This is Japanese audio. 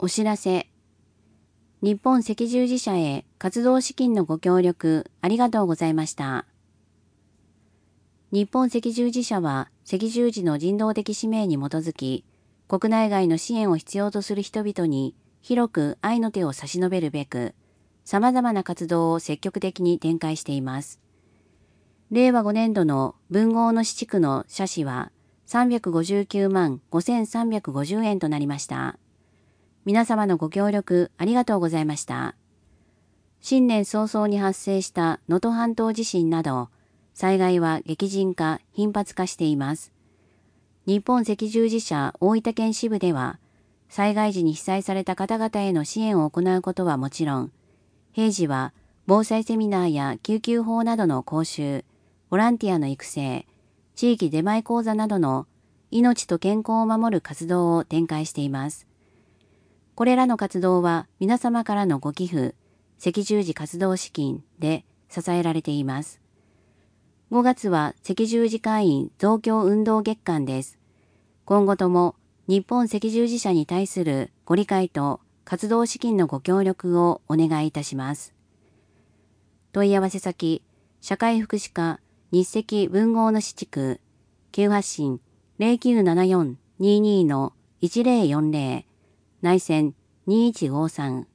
お知らせ。日本赤十字社へ活動資金のご協力ありがとうございました。日本赤十字社は赤十字の人道的使命に基づき、国内外の支援を必要とする人々に広く愛の手を差し伸べるべく、様々な活動を積極的に展開しています。令和5年度の文豪の支地区の社費は359万5350円となりました。皆様のご協力ありがとうございました。新年早々に発生した能登半島地震など、災害は激甚化、頻発化しています。日本赤十字社大分県支部では、災害時に被災された方々への支援を行うことはもちろん、平時は防災セミナーや救急法などの講習、ボランティアの育成、地域出前講座などの命と健康を守る活動を展開しています。これらの活動は皆様からのご寄付、赤十字活動資金で支えられています。5月は赤十字会員増強運動月間です。今後とも日本赤十字社に対するご理解と活動資金のご協力をお願いいたします。問い合わせ先、社会福祉課日赤文豪の支地区、急発信 0974-22-1040内線2153